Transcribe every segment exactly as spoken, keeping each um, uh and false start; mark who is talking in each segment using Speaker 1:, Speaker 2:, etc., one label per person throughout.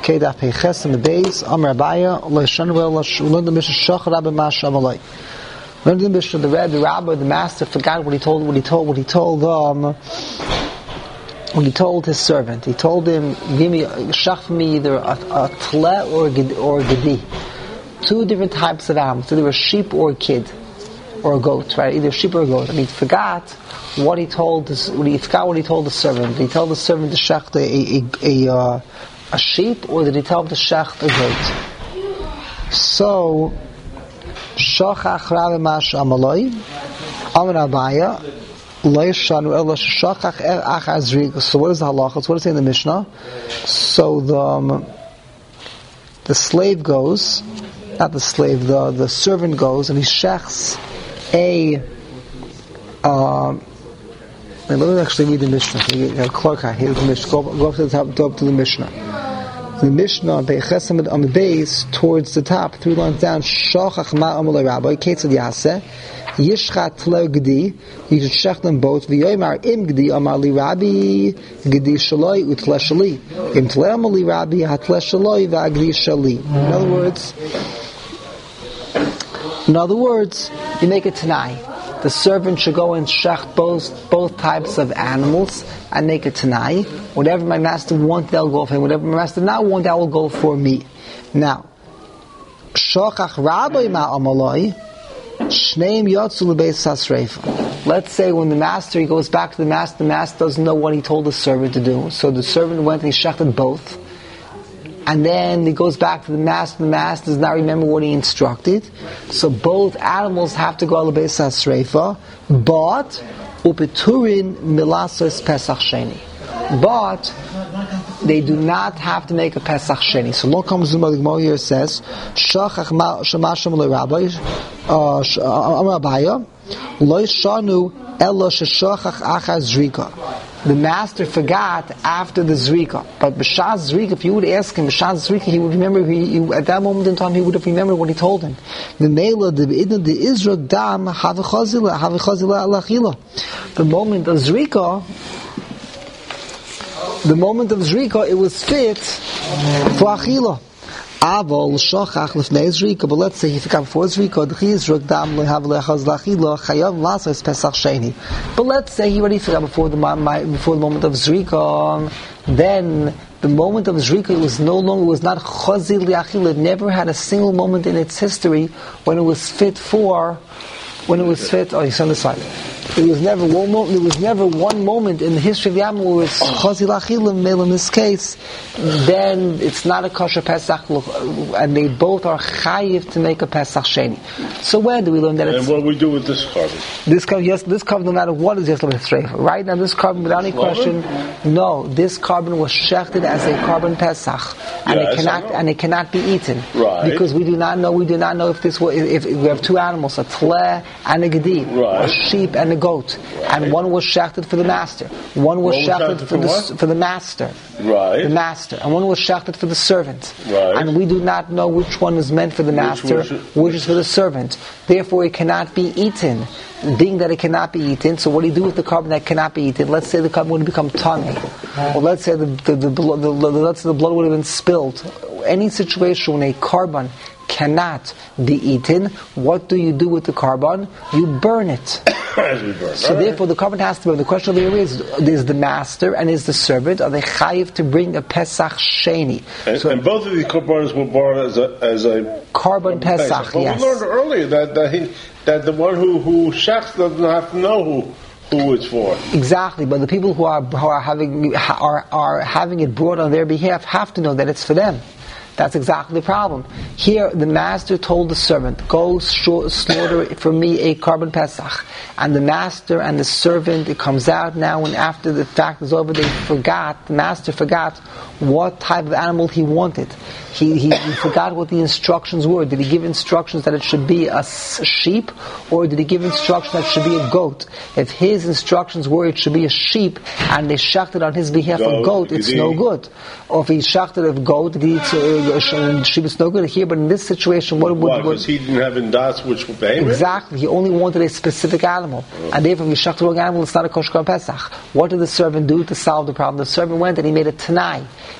Speaker 1: Kedaf Peches in the base, Amr Abaya, Leishanwell, learn the Mishnah Shach Rabbi Mash Amalai. Learn the Mishnah, the Rebbe, the Rabbi, the Master forgot what he told, what he told, what he told, um, when he told his servant. He told him, give me, shach me either a, a tle or a, or a gedi. Two different types of animals, either a sheep or a kid. Or a goat, right? Either a sheep or a goat. And he forgot what he told his, he forgot what he told the servant. Did he tell the servant to shecht a, a, a, a, a sheep, or did he tell him to shecht a goat? So, Shachach Rabbi Mash Amaloi, Amar Abaya, Lo Yishanu Ela Shachach Er Achar Zrika. So what is the halacha? So what is it in the Mishnah? So the um, the slave goes, not the slave, the the servant goes, and he shechts a. Um, let me actually read the Mishnah. Clark, here's the Mishnah. Go, go up to the top, go up to the Mishnah. The Mishnah on the base, towards the top, three lines down. Shachach ma amalei rabbi ketzad yaseh yishchat tle gedi. You should shecht them both. V'yoymar im gedi amar li rabbi gedi shaloi utle shali. Im tle amar li rabbi hatle shaloi v'agdi shali. In other words, in other words, you make a tanai. The servant should go and shecht both both types of animals and make a tanai. Whatever my master wants, they'll go for him. Whatever my master not want, that will go for me. Now, shachach rabbi ma amaloi shneim yotzu lebeis hasreifa. Let's say when the master, he goes back to the master, the master doesn't know what he told the servant to do. So the servant went and he shechted both. And then he goes back to the master, the master does not remember what he instructed. So both animals have to go al beis hasreifa, but upeturin milasos pesach sheni. But they do not have to make a pesach sheni. So lo comes the Gemara here says, shachach shamasham le rabbi, amar Abaya, lo shanu elo sheshachach achar zrika. The master forgot after the zrika, but b'shas zrika, if you would ask him b'shas zrika, he would remember. He, he, at that moment in time, he would have remembered what he told him. The mela, the idna, the izra dam havachazila havachazila alachila. The moment of zrika, the moment of zrika, it was fit for achila. Aval shachach lefnei zrika, but let's say he forgot before zrika. The chizruk dam lehav lechaz lachila chayav lasas pesach sheni. But let's say he already forgot before the before the moment of zrika. Then the moment of zrika, it was no longer, it was not chazil liachila. It never had a single moment in its history when it was fit for, when it was fit. Oh, he's on the side. It was never one moment. There was never one moment in the history of the animal where it's chazil achilim. In this case, then it's not a kosher pesach, and they both are chayiv to make a pesach sheni. So where do we learn that? It's,
Speaker 2: and what do we do with this carbon?
Speaker 1: This carbon, yes, this carbon, no matter what, is just a straight. Right now, this carbon, without any question, no, this carbon was shechted as a carbon pesach, and yes, it cannot, and it cannot be eaten,
Speaker 2: right?
Speaker 1: Because we do not know. We do not know if this was, if, if we have two animals, a tle and a gedi,
Speaker 2: right.
Speaker 1: a sheep and a goat, right. And one was shechted for the master, one was shechted for the
Speaker 2: what?
Speaker 1: for the master,
Speaker 2: right?
Speaker 1: The master, and one was shechted for the servant,
Speaker 2: right?
Speaker 1: And we do not know which one is meant for the master, which, which, which is for the servant. Therefore, it cannot be eaten. Being that it cannot be eaten, so what do you do with the carbon that cannot be eaten? Let's say the carbon would become tummy, or let's say the the, the, the, the, the let's say the blood would have been spilled. Any situation when a carbon cannot be eaten, what do you do with the carbon? You burn it.
Speaker 2: burn.
Speaker 1: So therefore the carbon has to burn. The question over here is, is the master and is the servant, are they chayiv to bring a Pesach Sheni?
Speaker 2: And,
Speaker 1: so,
Speaker 2: and both of these carbonas were born as a, as a
Speaker 1: carbon a Pesach, Pesach.
Speaker 2: But
Speaker 1: yes.
Speaker 2: we learned earlier that, that, he, that the one who, who shechs doesn't have to know who who it's for.
Speaker 1: Exactly, but the people who are who are having are are having it brought on their behalf have to know that it's for them. That's exactly the problem. Here, the master told the servant, go slaughter for me a carbon pesach. And the master and the servant, it comes out now, and after the fact is over, they forgot, the master forgot what type of animal he wanted. He, he, he forgot what the instructions were. Did he give instructions that it should be a sheep, or did he give instructions that it should be a goat? If his instructions were it should be a sheep, and they shechted on his behalf a goat, it's no good. Or if he shechted a goat, it's, uh, sheep, it's no good here. But in this situation, what would...
Speaker 2: Why? Because he didn't have indas which would pay him?
Speaker 1: Exactly. He only wanted a specific animal. Oh. And therefore, if he shechted the wrong animal, it's not a kosher pesach. What did the servant do to solve the problem? The servant went and he made a tanai.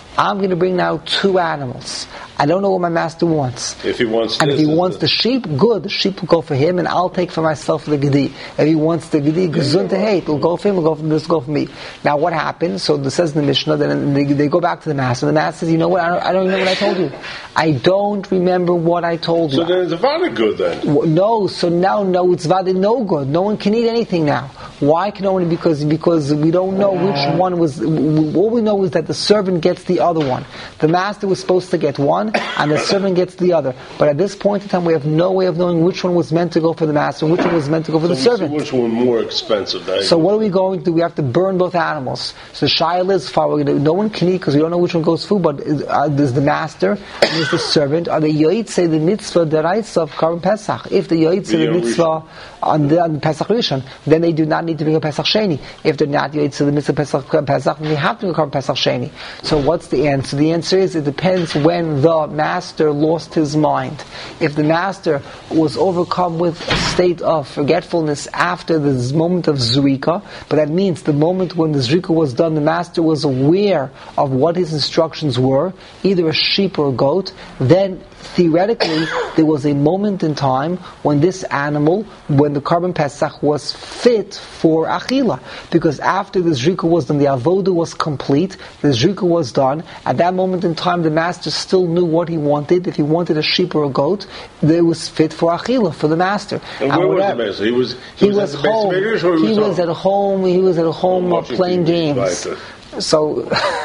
Speaker 1: I'm going to bring now two animals. I don't know what my master wants.
Speaker 2: If he wants
Speaker 1: And
Speaker 2: this,
Speaker 1: if he wants the sheep, good. The sheep will go for him, and I'll take for myself the gedi. If he wants the gedi, gesund to hate, it'll go for him, it'll go for this, will go for me. Now what happens? So this says in the Mishnah, then they, they go back to the master, and the master says, you know what, I don't, I don't remember what I told you. I don't remember what I told you.
Speaker 2: So then it's vada good then?
Speaker 1: No, so now no, it's vada no good. No one can eat anything now. Why can no one? Because, because we don't know which one was, all we know is that the servant gets the other one. The master was supposed to get one, and the servant gets the other. But at this point in time, we have no way of knowing which one was meant to go for the master and which one was meant to go for
Speaker 2: so
Speaker 1: the servant.
Speaker 2: Which one more expensive? Than
Speaker 1: so what are we going to do? We have to burn both animals. So Shaila is far. We're gonna, no one can eat because we don't know which one goes food. But is, uh, there's the master and there's the servant. Are the yoytze the mitzvah deraisa of Karban Pesach? If the yoytze the mitzvah on the, on the Pesach Rishon, then they do not need to bring a Pesach Sheni. If they're not yoytze the mitzvah Pesach Pesach, then they have to bring a Karban Pesach Sheni. So what's the answer? The answer is it depends when the master lost his mind. If the master was overcome with a state of forgetfulness after this moment of Zrika, but that means the moment when the Zrika was done, the master was aware of what his instructions were, either a sheep or a goat, then theoretically there was a moment in time when this animal, when the Karban Pesach was fit for Achila. Because after the Zrika was done, the Avodah was complete, the Zrika was done, at that moment in time the master still knew what he wanted. If he wanted a sheep or a goat, it was fit for Achila, for the master.
Speaker 2: And, and where was the master? He was, he,
Speaker 1: he
Speaker 2: was,
Speaker 1: was
Speaker 2: at the
Speaker 1: home.
Speaker 2: Beis or he,
Speaker 1: he
Speaker 2: was,
Speaker 1: was at home. He was at home uh, playing
Speaker 2: T V,
Speaker 1: games.
Speaker 2: right.
Speaker 1: So,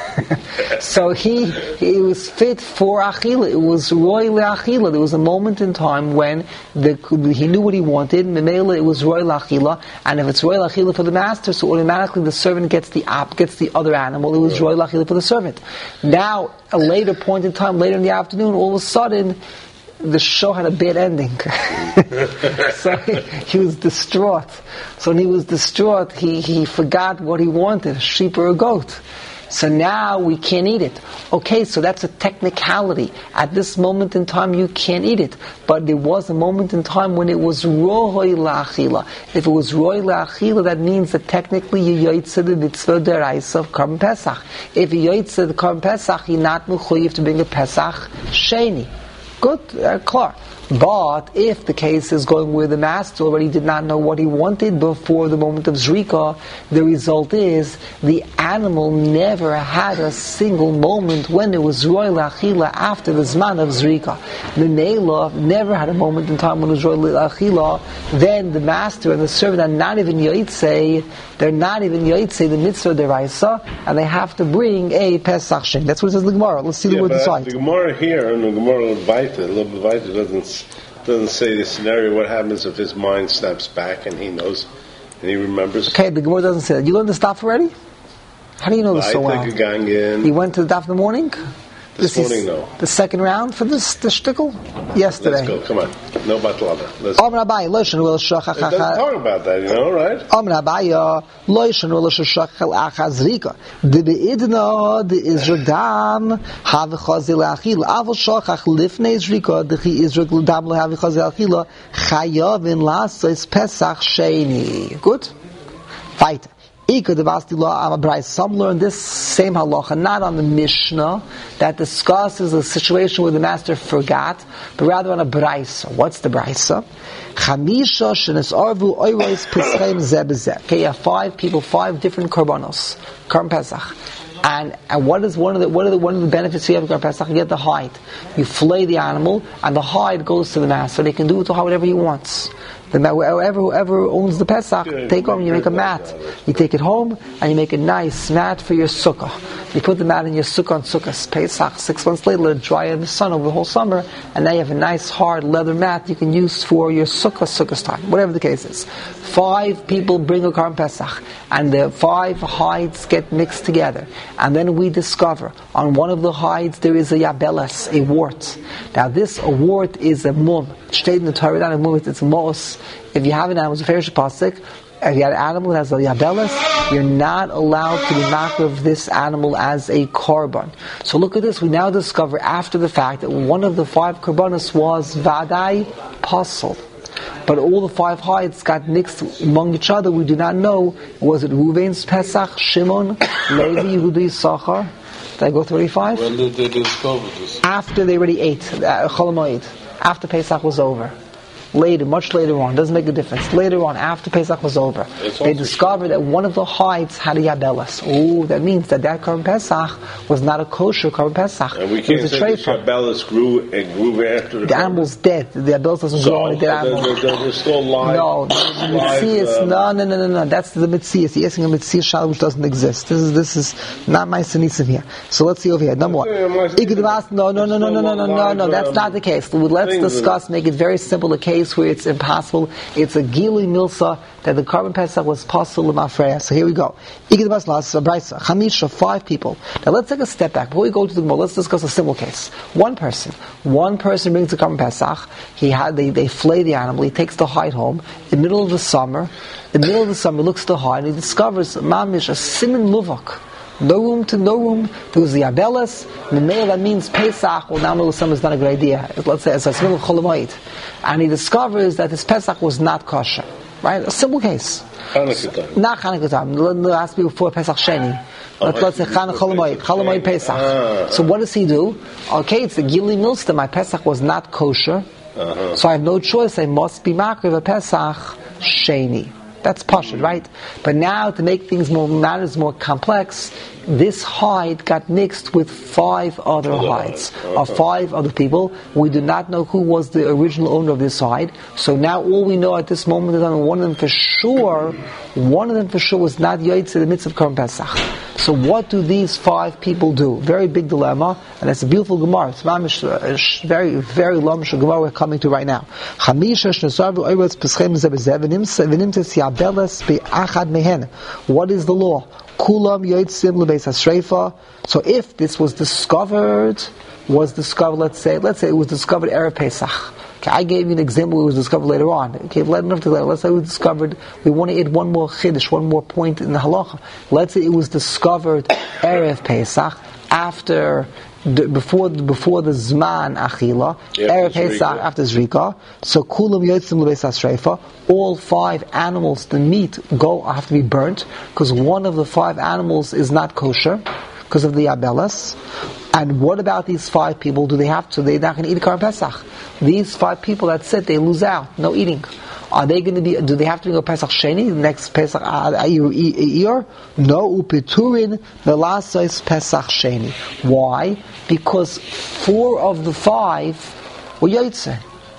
Speaker 1: so he he was fit for Achila. It was roy le'achila. There was a moment in time when the, he knew what he wanted. Memela, it was roy le'achila. And if it's roy le'achila for the master, so automatically the servant gets the app, gets the other animal. It was roy le'achila for the servant. Now, a later point in time, later in the afternoon, all of a sudden, the show had a bad ending. So he, he was distraught. So when he was distraught, he, he forgot what he wanted, a sheep or a goat. So now we can't eat it. Okay, so that's a technicality. At this moment in time, you can't eat it. But there was a moment in time when it was ro'oi la'achila. If it was ro'oi la'achila, that means that technically you yoytze the mitzvah deraisa of Karban Pesach. If you yoytze the Karban Pesach, you're not mechuyev to bring a Pesach Sheni. Good, uh, klar. But if the case is going where the master already did not know what he wanted before the moment of Zrika, the result is the animal never had a single moment when it was roy la'achila after the zman of Zrika. The Neila never had a moment in time when it was roy la'achila. Then the master and the servant are not even yoytze, they're not even yoytze the mitzvah deraisa, and they have to bring a Pesach Shen. That's what it says in the Gemara. Let's see
Speaker 2: yeah,
Speaker 1: the word inside.
Speaker 2: The Gemara here, and the Gemara Levaita, the Levaita doesn't doesn't say the scenario. What happens if his mind snaps back and he knows and he remembers?
Speaker 1: Okay, the Gemara doesn't say that. You learned the stuff already? How do you know this so well? He went to the daf in the morning?
Speaker 2: This, this morning, no.
Speaker 1: The second round for this, this shtickle? Yesterday.
Speaker 2: Let's go, come on. No batlava. Let's
Speaker 1: go. It
Speaker 2: doesn't talk about that, you know, right?
Speaker 1: Amr Abaya, Loishan Shachal Achazrika. The Beidna, the Isradam, Havachazil Achil, Aval Shachach Lifne Zrika, the Chi Israel Dam Havachazil Achila, Chayavin Lasas Pesach Sheni. Good? Fight. Some learn this same halacha, not on the Mishnah that discusses a situation where the master forgot, but rather on a Braisa. What's the Braisa? Chamisha shenes arvu oiros pischem zebezeh. Okay, you have five people, five different korbanos, Karban Pesach. And, and what is one of the what are the one of the benefits you have of Karban Pesach? You get the hide. You flay the animal, and the hide goes to the master. They can do with the hide whatever he wants. The, whoever, whoever owns the Pesach, yeah, take home, you make a mat. You take it home, and you make a nice mat for your sukkah. You put the mat in your sukkah on Sukkot Pesach. Six months later, let it dry in the sun over the whole summer, and now you have a nice hard leather mat you can use for your sukkah, sukkah time, whatever the case is. Five people bring a Karban Pesach, and the five hides get mixed together. And then we discover, on one of the hides there is a yabeles, a wart. Now this a wart is a mum. It's stated in the Torah, not a mum, it's a mos. If you have an animal, it's a ferish pasuk. If you have an animal that has a yabeles, you're not allowed to be makar of this animal as a korban. So look at this. We now discover after the fact that one of the five korbanos was vadai pasal. But all the five hides got mixed among each other. We do not know, was it Reuven's Pesach, Shimon, Levi, Yehuda, Yisachar? Did I go thirty-five?
Speaker 2: When did they discover this?
Speaker 1: After they already ate, uh, Chol Hamoed. After Pesach was over. Later, much later on, doesn't make a difference. Later on, after Pesach was over,
Speaker 2: It's
Speaker 1: they
Speaker 2: also
Speaker 1: discovered that one of the hides had a yabelas. Oh, that means that that Korban Pesach was not a kosher Korban Pesach.
Speaker 2: And we
Speaker 1: It
Speaker 2: can't
Speaker 1: was a
Speaker 2: say the
Speaker 1: treifa.
Speaker 2: Shabelis grew and grew after the
Speaker 1: The animal's dead. The yabelas doesn't
Speaker 2: So,
Speaker 1: grow on a dead
Speaker 2: they're,
Speaker 1: animal.
Speaker 2: they're, they're still live.
Speaker 1: No, the
Speaker 2: live,
Speaker 1: Metzias,
Speaker 2: um,
Speaker 1: no, no, no, no, no. That's the Metzias. You're asking a Metzias Shalom which doesn't exist. This is this is not my Sinisim here. So let's see over here. Number one.
Speaker 2: Yeah, my-
Speaker 1: Igdavas- No, no, no, no, no, no, no, no, no. That's not the case. Let's
Speaker 2: Things
Speaker 1: discuss. Make it very simple. A case where it's impossible. It's a Gili Milsa that the Korban Pesach was possible in Mafreya. So here we go. Igdavas Las Braisa. Chamisha, five people. Now let's take a step back before we go to the Gemara. Let's discuss a simple case. One person. One person brings the Korban Pesach. He had they they flay the animal. He takes the hide home in the middle of the summer. In the middle of the summer, he looks at the hide and he discovers mamish a siman muvak. No room to no room. There was the Abeles. The male that means Pesach. Well, now middle of summer is not a good idea. Let's say it's a middle of Chol Hamoed, and he discovers that his Pesach was not kosher. Right, a simple case.
Speaker 2: Hanukkah time.
Speaker 1: Not Hanukkah time. It has to be before Pesach Sheni. Let's, let's say Chanukah Chol Hamoed, Chol Hamoed Pesach.
Speaker 2: Ah.
Speaker 1: So what does he do? Okay, it's the Gili Milsta. My Pesach was not kosher,
Speaker 2: Uh-huh.
Speaker 1: so I have no choice. I must be makriv a Pesach Sheni. That's pashut, right? But now, to make things more matters more complex, this hide got mixed with five other
Speaker 2: Other
Speaker 1: hides
Speaker 2: hides.
Speaker 1: of five other people. We do not know who was the original owner of this hide. So now, all we know at this moment is that one of them for sure, one of them for sure was not Yaitz in the midst of Korban Pesach. So what do these five people do? Very big dilemma, and it's a beautiful Gemara. It's mamish, uh, sh- very, very long Gemara we're coming to right now. What is the law? Kulam yotzim lebeis hasreifa. So if this was discovered, was discovered, let's say, let's say it was discovered Erev Pesach. Okay, I gave you an example. It was discovered later on. Okay, let enough to let's say it was discovered. We want to add one more chiddush, one more point in the halacha. Let's say it was discovered Erev Pesach after, the, before before the Zman Achila,
Speaker 2: Yeah,
Speaker 1: Erev
Speaker 2: Zrika.
Speaker 1: Pesach after Zrika. So kulam yotzim lebeis hasreifa. All five animals, the meat go have to be burnt because one of the five animals is not kosher because of the abelas. And what about these five people? Do they have to? They're not going to eat Korban Pesach. These five people, that's it. They lose out. No eating. Are they going to be? Do they have to go Pesach Sheni? The next Pesach Ayir? No. Upiturin the last is Pesach Sheni. Why? Because four of the five were Yaitse.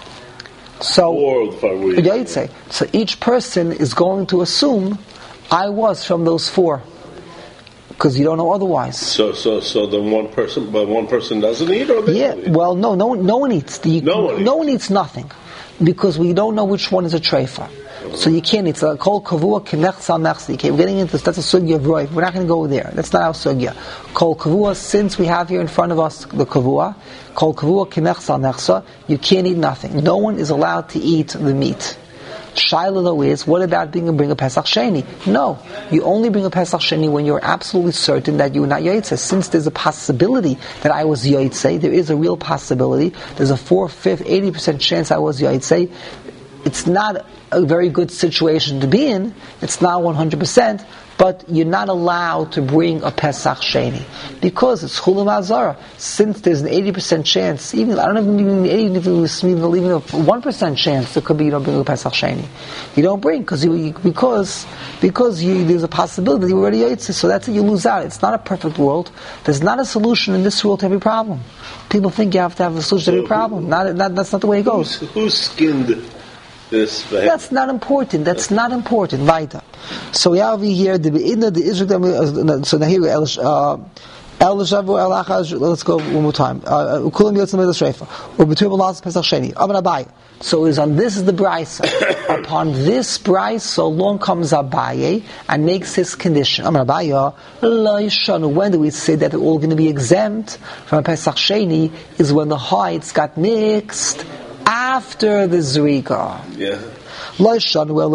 Speaker 1: So
Speaker 2: Four of the five were
Speaker 1: Yaitse. So each person is going to assume I was from those four. Because you don't know otherwise.
Speaker 2: So, so, so then one person, but one person doesn't eat, or they
Speaker 1: Yeah,
Speaker 2: all eat?
Speaker 1: well, no, no, no one eats. The,
Speaker 2: No one
Speaker 1: no
Speaker 2: eats.
Speaker 1: one eats nothing, because we don't know which one is a treifa. So you can't. It's a kol kavua kimech sal mechsi. Okay, we're getting into this. That's a sugya of roiv. We're not going to go there. That's not our sugya. Kol kavua. Since we have here in front of us the kavua, kol kavua kimech sal mechsa. You can't eat nothing. No one is allowed to eat the meat. Shaila though is, what about being a bring a Pesach Sheni? No, you only bring a Pesach Sheni when you're absolutely certain that you're not Yaitse. Since there's a possibility that I was Yaitse, there is a real possibility. There's a four-fifth, eighty percent chance I was Yaitse. It's not a very good situation to be in. It's not one hundred percent. But you're not allowed to bring a Pesach Sheni because it's Chulam Azara. Since there's an eighty percent chance, even I don't even even if it was even a one percent chance, there could be you don't bring a Pesach Sheni. You don't bring because you because because you, there's a possibility that you already ate it. So that's it. You lose out. It's not a perfect world. There's not a solution in this world to every problem. People think you have to have a solution to every problem. Not, not that's not the way it goes.
Speaker 2: Who's, who skinned this?
Speaker 1: That's not important. That's not important. Weiter. So we have here the Be'idna, the Israel. So now here, uh, El Shavu El Achaz. Let's go one more time. Ukulam Yotzim El Shreifa. Or between Malas Pesach Sheni. Aban Abaye. So is on this is the brisa. Upon this brisa, along comes Abaye and makes his condition. Aban Abaye. Lo Yishanu. When do we say that they're all going to be exempt from Pesach Sheni? Is when the hides got mixed after the Zrika.
Speaker 2: Yeah.
Speaker 1: Because at the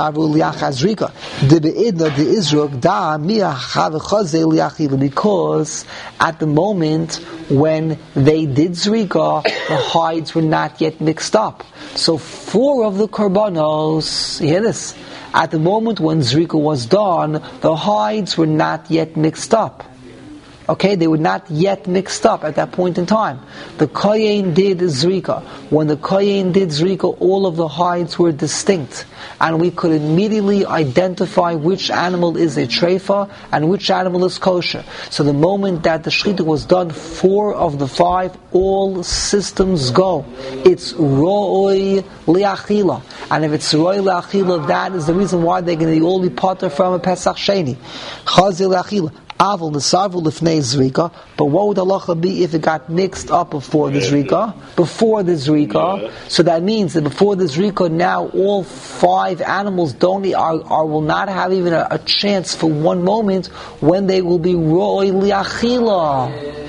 Speaker 1: moment when they did Zrika, the hides were not yet mixed up. So four of the korbanos, you hear this? At the moment when Zrika was done, the hides were not yet mixed up. Okay, they were not yet mixed up at that point in time. The Kohen did Zrika. When the Kohen did Zrika, all of the hides were distinct. And we could immediately identify which animal is a treifa and which animal is kosher. So the moment that the shechita was done, four of the five, all systems go. It's ro'oi li'achila. And if it's ro'oi li'achila, that is the reason why they're going to all be potter from a Pesach Sheni. Chazi li'achila. Aval nesarvu lifnei zrika, but what would halacha be if it got mixed up before the zrika? Before the zrika, yeah. So that means that before the zrika, now all five animals don't are, are will not have even a, a chance for one moment when they will be ro'oi li'achila.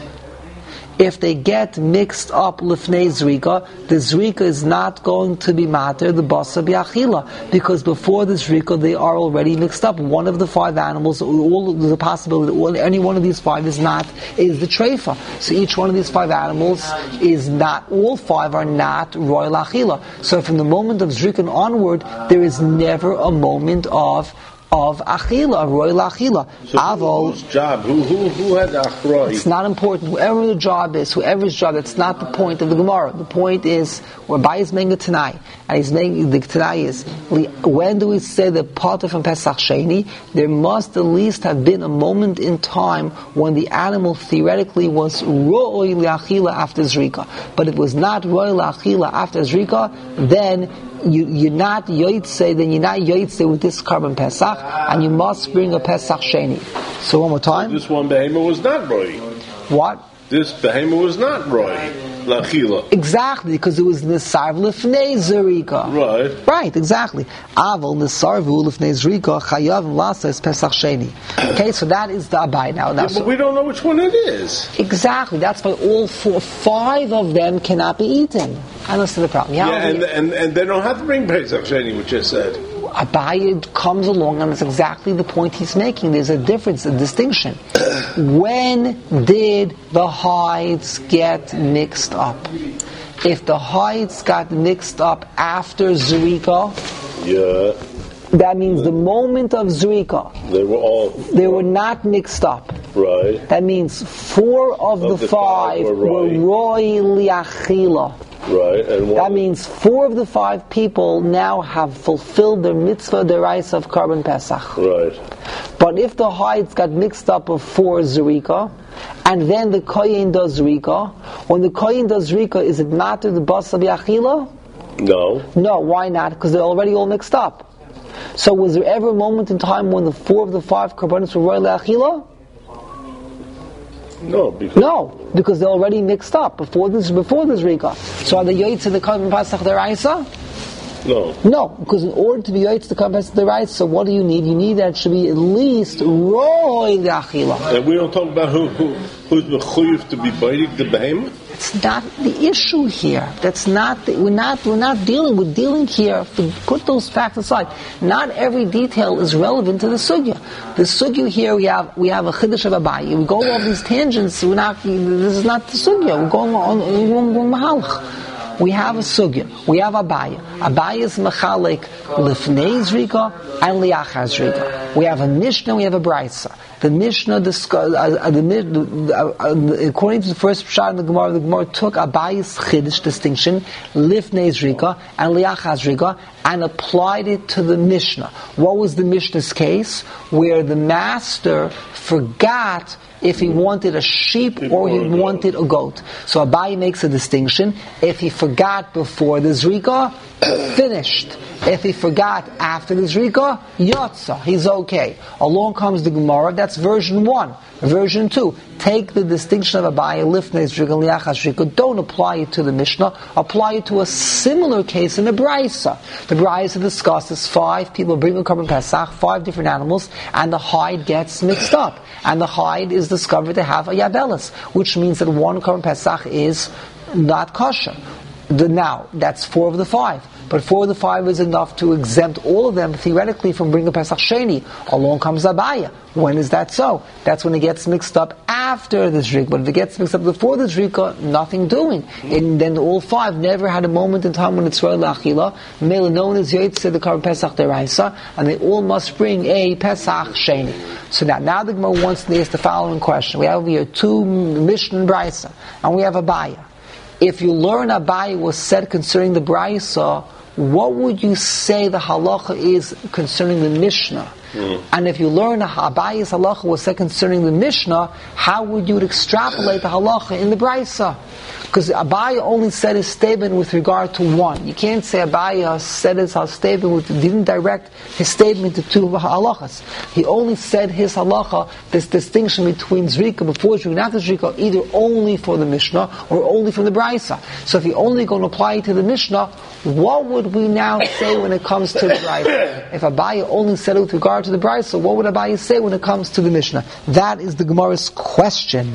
Speaker 1: If they get mixed up lifnei zrika, the zrika is not going to be matter the basa bi'achila, because before the zrika they are already mixed up. One of the five animals, all the possibility that any one of these five is not is the treifa. So each one of these five animals is not. All five are not royal achila. So from the moment of zrika onward, there is never a moment of. Of achila, of royal achila.
Speaker 2: So Avol, whose job? Who who who had the achroi?
Speaker 1: It's not important. Whoever the job is, whoever's job, that's not the point of the Gemara. The point is, where Abai is making a Tanai, and he's making the Tanai is, when do we say the potter from Pesach Sheni? There must at least have been a moment in time when the animal theoretically was ro'oi li'achila after zrika. But if it was not ro'oi li'achila after zrika, then You, you're not yoytze, then you're not yoytze with this carbon Pesach, and you must bring a Pesach Sheni. So one more time.
Speaker 2: This one behemoth was not roy.
Speaker 1: What?
Speaker 2: This behemoth was not roy. Lachila.
Speaker 1: Exactly, because it was nisarv lifnei zrika.
Speaker 2: Right.
Speaker 1: Right, exactly. Aval nisarvu lifnei zrika chayav lasas Pesach Sheni. Okay, so that is the Abai now. now
Speaker 2: yeah, but
Speaker 1: so,
Speaker 2: we don't know which one it is.
Speaker 1: Exactly, that's why all four, five of them cannot be eaten. I understand the problem.
Speaker 2: Yeah, yeah and, and and they don't have to bring Pesach Sheni, which you said.
Speaker 1: Abai comes along, and that's exactly the point he's making. There's a difference, a distinction. When did the hides get mixed up? If the hides got mixed up after Zrika,
Speaker 2: yeah,
Speaker 1: that means the moment of Zrika,
Speaker 2: they were all
Speaker 1: they were not mixed up.
Speaker 2: Right.
Speaker 1: That means four of, of the, the five, five were roy li'achila.
Speaker 2: Right, and
Speaker 1: that means four of the five people now have fulfilled their mitzvah deraisa of carbon Pesach.
Speaker 2: Right.
Speaker 1: But if the hides got mixed up before Zrika, and then the Kohen does Zrika, when the Kohen does Zrika, is it not to the basa bi'achila?
Speaker 2: No.
Speaker 1: No, why not? Because they're already all mixed up. So was there ever a moment in time when the four of the five karbanos were royal achila?
Speaker 2: No, because
Speaker 1: no, because they're already mixed up before this. Before this Zrika. So are the yoytz of the Korban Pesach deraisa?
Speaker 2: No.
Speaker 1: No, because in order to be yoytz the Korban Pesach deraisa, what do you need? You need that it should be at least roy achila.
Speaker 2: And we don't talk about who who who's mechuyev to be biting the behemoth.
Speaker 1: It's not the issue here. That's not. The, we're not. We're not dealing. We're dealing here. To put those facts aside, not every detail is relevant to the sugya. The sugya here we have. We have a chiddush of Abai. We go on these tangents. We're not. This is not the sugya. We're going on. We're going on mahalch. We have a sugya. We have Abai. Abai is mechalek lifnei zrika and liachar zrika. We have a mishnah. We have a brayso. The Mishnah, discuss, uh, uh, the, uh, uh, according to the first pshat in the Gemara, the Gemara took Abay's chiddush distinction, lifnei zrika and liachar zrika, and applied it to the Mishnah. What was the Mishnah's case? Where the master forgot if he wanted a sheep or he wanted a goat. So Abai makes a distinction. If he forgot before the zrika, finished. If he forgot after the zrika, yotza, he's okay. Along comes the Gemara, that's version one. Version two, take the distinction of Abai, lifnei zrika, liachar zrika, don't apply it to the Mishnah, apply it to a similar case in the Brayso. The Brayso discusses five people bring a Korban Pesach, five different animals, and the hide gets mixed up. And the hide is discovered to have a yabelis, which means that one Korban Pesach is not kosher. The, now, that's four of the five. But four of the five is enough to exempt all of them, theoretically, from bringing Pesach Sheni. Along comes Abaya. When is that so? That's when it gets mixed up after the Zrika. But if it gets mixed up before the Zrika, nothing doing. And then all five never had a moment in time when it's Tzroy L'Achila. Mele known as Yotzei the Karban Pesach Deraisa, and they all must bring a Pesach Sheni. So now, now the Gemara wants to ask the following question. We have here two Mishnah and Brisa, and we have Abaya. If you learn Abaya was said concerning the Brisa, what would you say the halacha is concerning the Mishnah? Mm. And if you learn Abaya's halacha was said concerning the Mishnah, how would you extrapolate the halacha in the Brisa? Because Abaya only said his statement with regard to one. You can't say Abaya said his statement with, didn't direct his statement to two halachas. He only said his halacha, this distinction between Zrika before Zrika and after Zrika, either only for the Mishnah or only from the Brisa. So if you're only going to apply it to the Mishnah, what would we now say when it comes to the Brisa? If Abaya only said it with regard to the Brisa, what would Abaya say when it comes to the Mishnah? That is the Gemara's question.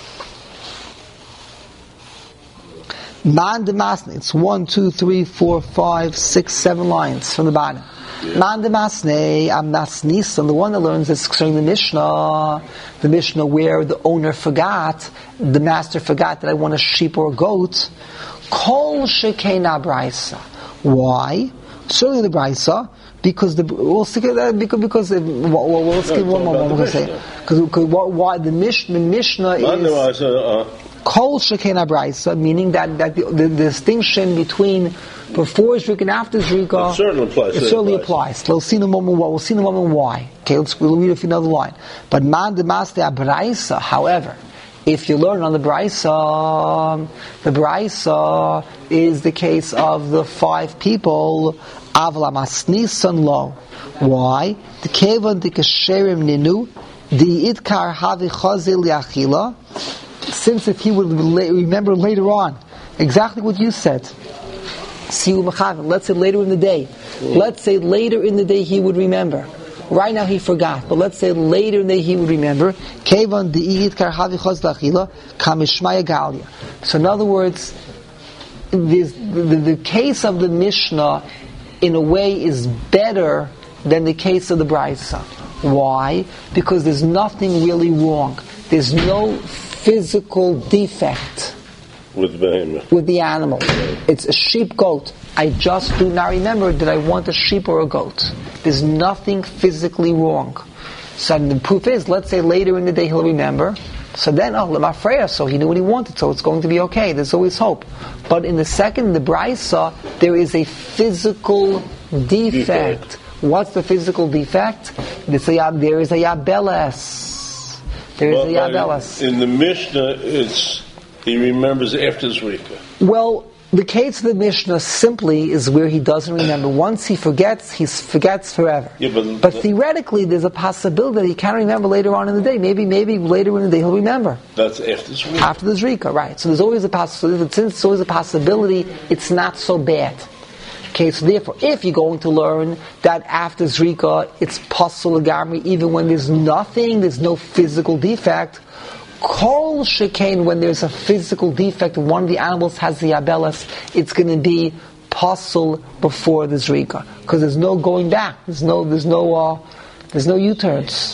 Speaker 1: Man de Masne, it's one, two, three, four, five, six, seven lines from the bottom. Yeah. Man de Masne, am Nasnisan, the one that learns this concerning the Mishnah, the Mishnah where the owner forgot, the master forgot that I want a sheep or a goat. Kol shekena Brisa. Why? Certainly the Brisa, because the we'll stick it because because well, well, let's give one more moment to say because why the Mishnah the Mishnah is. Kol shekena Brisa, meaning that, that the, the, the distinction between before Zrika and after Zrika,
Speaker 2: it certainly applies.
Speaker 1: It certainly applies. We'll see in a moment why. We'll see in a moment why. Okay, let's we'll read another line. But man de maste Brisa, however, if you learn on the Brisa, the Brisa is the case of the five people. Avla masnisan lo. Why? The kevan the kasherim ninu the itkar havi chazil yachila. Since if he would remember later on exactly what you said, let's say later in the day, let's say later in the day he would remember. Right now he forgot, but let's say later in the day he would remember. So in other words, this, the, the case of the Mishnah in a way is better than the case of the Brisa. Why? Because there's nothing really wrong. There's no physical defect
Speaker 2: with the,
Speaker 1: with the animal. It's a sheep goat. I just do not remember that I want a sheep or a goat. There's nothing physically wrong. So the proof is, let's say later in the day he'll remember. So then, oh, Lemafreya, so he knew what he wanted, so it's going to be okay. There's always hope. But in the second, the Brisa, there is a physical defect. defect. What's the physical defect? There is a yabeles. There is
Speaker 2: well,
Speaker 1: a yabeles.
Speaker 2: In the Mishnah, it's he remembers after Zrika.
Speaker 1: Well, the case of the Mishnah simply is where he doesn't remember. Once he forgets, he forgets forever.
Speaker 2: Yeah, but,
Speaker 1: but theoretically, there's a possibility that he can remember later on in the day. Maybe, maybe later in the day he'll remember.
Speaker 2: That's after Zrika.
Speaker 1: After the Zrika, right. So there's always a possibility. But since there's always a possibility, it's not so bad. Okay, so therefore, if you're going to learn that after Zrika, it's pasul gamri, even when there's nothing, there's no physical defect, kol shekain, when there's a physical defect, one of the animals has the abelas, it's going to be pasul before the Zrika, because there's no going back, there's no, there's no, uh, there's no U-turns.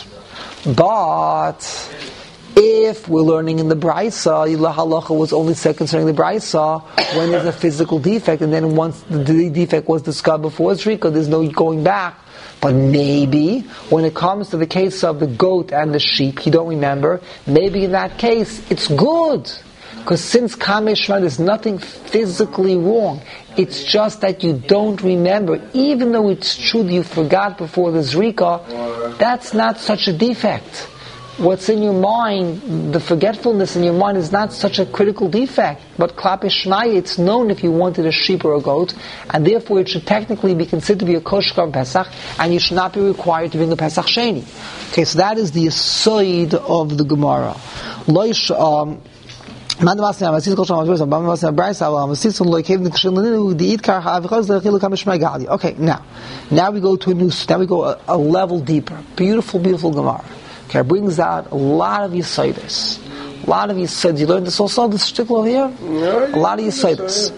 Speaker 1: But if we're learning in the Brisa, the halacha was only said concerning the Brisa when there's a physical defect, and then once the defect was discovered before Zrika, there's no going back. But maybe when it comes to the case of the goat and the sheep, you don't remember, maybe in that case it's good. Because since Kameshma, there's nothing physically wrong. It's just that you don't remember. Even though it's true that you forgot before the Zrika, that's not such a defect. What's in your mind, the forgetfulness in your mind is not such a critical defect. But Klape Shmaya, it's known if you wanted a sheep or a goat, and therefore it should technically be considered to be a kosher Karban Pesach, and you should not be required to bring a Pesach Sheni. Okay, so that is the aside of the Gemara. Loish, um, okay, now, now we go to a new, now we go a, a level deeper. Beautiful, beautiful Gemara. Okay, brings out a lot of Yisaitis, a A lot of Yisod, you learned this also, this shtickle over here?
Speaker 2: No,
Speaker 1: a lot of Yisodis.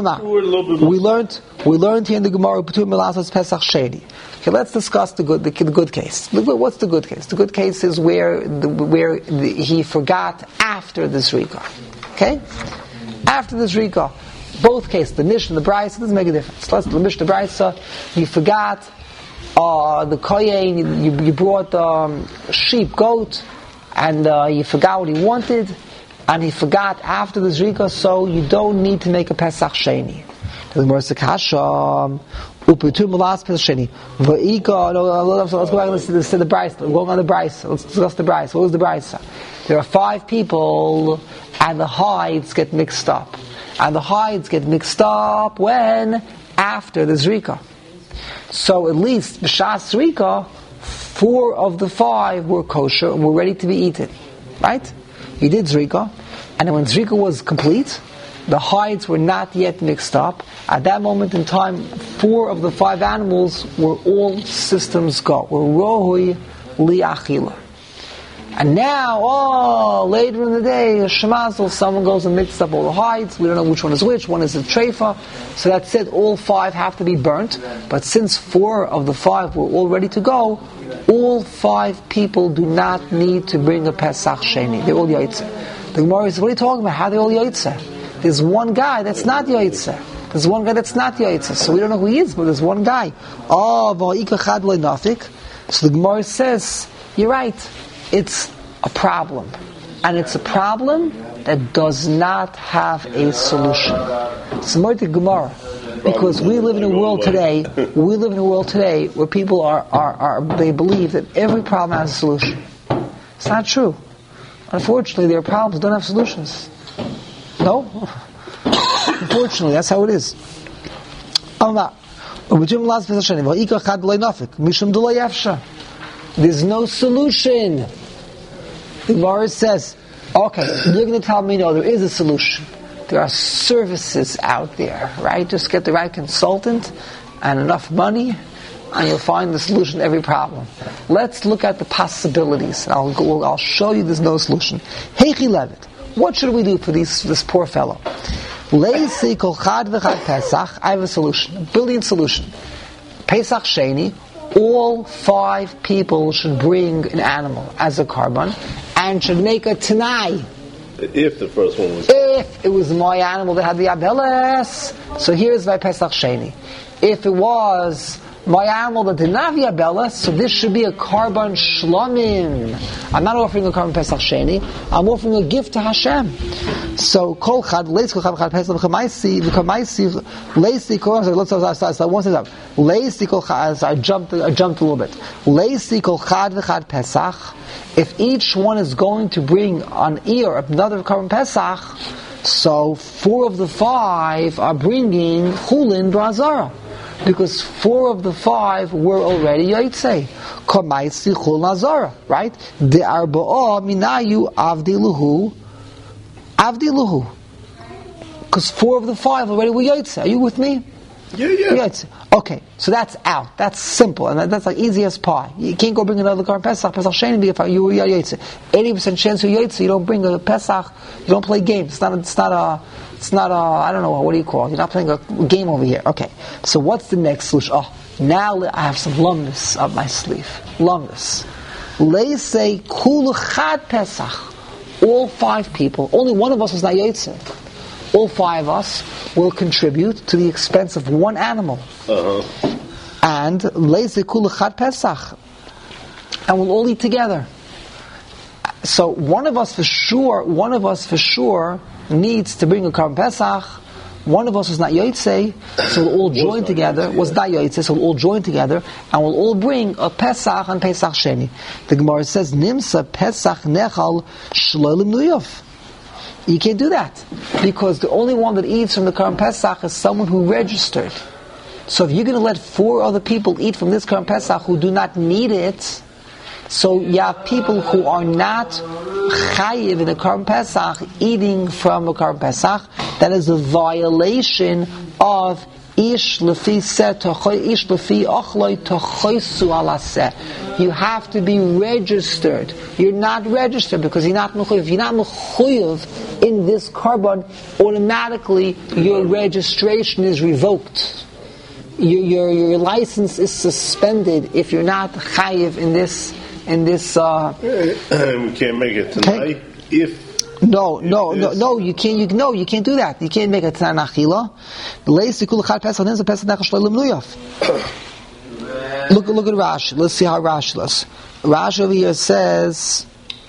Speaker 1: We learned, we learned here in the Gemara, P'tur Melasas Pesach Sheni. Okay, let's discuss the good, the, the good case. What's the good case? The good case is where the, where the, he forgot after the Zrika. Okay? After the Zrika. Both cases, the Mishnah and the Brisa, doesn't make a difference. Let's the Mishnah, the Brisa, you forgot uh, the Kohen, you, you brought um, sheep, goat, and uh, you forgot what he wanted, and he forgot after the Zrika, so you don't need to make a Pesach Sheni. The Gemara says, "Kasha, upetur melas Pesach Sheni." Va'ika. Let's go back. Let's see the Brisa. We're going on the Brisa. Let's discuss the Brisa. What was the Brisa? There are five people, and the hides get mixed up. And the hides get mixed up when? After the Zrika. So at least, B'shas Zrika, four of the five were kosher and were ready to be eaten. Right? You did Zrika, and then when Zrika was complete, the hides were not yet mixed up. At that moment in time, four of the five animals were all systems go. Were rohui li'achila. And now, oh, later in the day, Shemazel, someone goes and mixes up all the hides. We don't know which one is which. One is a treifa. So that's it. All five have to be burnt. But since four of the five were all ready to go, all five people do not need to bring a Pesach Sheni. They're all Yaitse. The Gemara says, what are you talking about? How are they all Yaitse? There's one guy that's not Yaitse. There's one guy that's not Yaitse. So we don't know who he is, but there's one guy. Oh, va'ika chad le'nafik. So the Gemara says, you're right. It's a problem. And it's a problem that does not have a solution. It's more to Gemara. Because we live in a world today, we live in a world today where people are, are, are they believe that every problem has a solution. It's not true. Unfortunately, their problems don't have solutions. No? Unfortunately, that's how it is. There's no solution. The Gemara says, okay, you're going to tell me, no, there is a solution. There are services out there, right? Just get the right consultant and enough money, and you'll find the solution to every problem. Let's look at the possibilities. I'll go, I'll show you there's no solution. Heichi Levitt, what should we do for these, this poor fellow? Leisi kol chad v'chad Pesach, I have a solution, a brilliant solution. Pesach Sheni, all five people should bring an animal as a carbon and should make a Tanai.
Speaker 2: If the first one was...
Speaker 1: If it was my animal that had the Abeles, so here's my Pesach Sheni. If it was my animal that did not have the Abeles, so this should be a Karban Shlomim. I'm not offering a Karban Pesach Sheni, I'm offering a gift to Hashem. So, Kol Chad, Leis Kol Chad Chad Pesach, V'chamaisi, V'chamaisi, Leisi Kol Chad, let's start, so one second. Leisi Kol Chad, I jumped, I jumped a little bit. Leisi Kol Chad V'chad Pesach, if each one is going to bring an ear, another Karban Pesach, so four of the five are bringing Chulin Brazara. Because four of the five were already Yaitse. Kamaisi Chul Nazara, right? The Arba'a Minayu Avdiluhu Avdiluhu. Because four of the five already were Yaitse. Are you with me?
Speaker 2: Yeah, yeah.
Speaker 1: Yaitse. Okay, so that's out. That's simple, and that's like easy as pie. You can't go bring another Karban Pesach, Pesach Sheni, if you were Yaitse. eighty percent chance you're Yaitse, you don't bring a Pesach, you don't play games. It's not, it's not a, it's not a, I don't know, what do you call it? You're not playing a game over here. Okay, so what's the next solution? Oh, now I have some lumnus up my sleeve. Lumnus. Let's say Kul Chad Pesach. All five people, only one of us was not Yaitse. All five of us will contribute to the expense of one animal.
Speaker 2: Uh-huh.
Speaker 1: And Leise Kul Chad Pesach. And we'll all eat together. So one of us for sure, one of us for sure needs to bring a Karban Pesach. One of us was not Yaitse, so we'll all join together. Was not Yaitse, so we'll all join together, and we'll all bring a Pesach and Pesach Sheni. The Gemara says, Nimsa Pesach Nechal Shlolim Nuyov. You can't do that, because the only one that eats from the Karban Pesach is someone who registered. So if you're going to let four other people eat from this Karban Pesach who do not need it, so you have people who are not chayiv in a Karban Pesach eating from a Karban Pesach. That is a violation of Ish lefi set ish lefi ochloi tochoisu alaseh. You have to be registered. You're not registered because you're not mechuyev. You're not mechuyev in this carbon. Automatically, your registration is revoked. Your, your your license is suspended if you're not chayiv in this in this. Uh,
Speaker 2: we can't make it tonight okay. if.
Speaker 1: No, no, no, no. You can't. You no, you can't do that. You can't make a tanan achila. Look, look at Rashi. Let's see how Rashi does. Rashi over here says,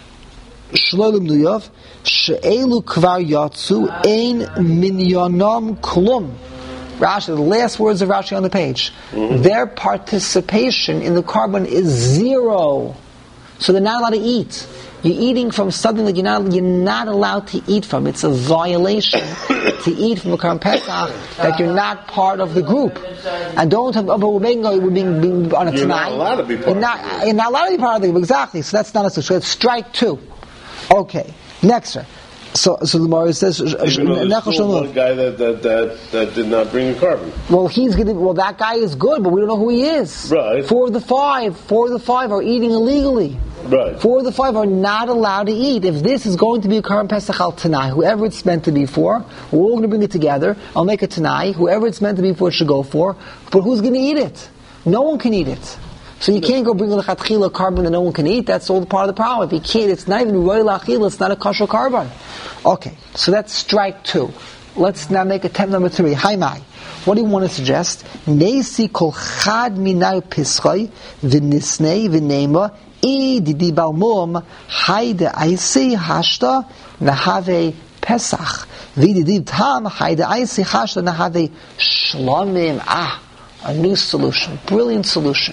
Speaker 1: "Shlolim nuyav she'elu kvar yatsu ein minyanam klum." Rashi, the last words of Rashi on the page. Mm-hmm. Their participation in the carbon is zero, so they're not allowed to eat. You're eating from something that you're not, you're not allowed to eat from. It's a violation to eat from a Karban Pesach that you're not part of the group. And don't have, but we're being, we're being, being on a
Speaker 2: You're
Speaker 1: tonight.
Speaker 2: not allowed to be part
Speaker 1: you're not,
Speaker 2: of the group.
Speaker 1: You're not allowed to be part of the group, exactly. So that's not a solution. It's strike two. Okay, next one. So, so the Gemara says,
Speaker 2: Even though there's still one guy that, that, that, that did not bring a carbon.
Speaker 1: Well, he's gonna. Well, that guy is good, but we don't know who he is.
Speaker 2: Right.
Speaker 1: Four of the five, four of the five are eating illegally.
Speaker 2: Right.
Speaker 1: Four of the five are not allowed to eat. If this is going to be a Karban Pesach al Tanai, whoever it's meant to be for, we're all going to bring it together. I'll make a Tanai. Whoever it's meant to be for, it should go for. But who's going to eat it? No one can eat it. So you can't go bring a lechatchila carbon that no one can eat. That's all part of the problem. If you can't, it's not even roy lachila. It's not a kosher carbon. Okay, so that's strike two. Let's now make attempt number three. Hi, Mai. What do you want to suggest? Neisi kol chad minar pischoi v'nisnei v'neima I didi balmum haide aisi hashta nahave pesach v'didi tam haide aisi hashta nahave shlomim. Ah, a new solution, brilliant solution.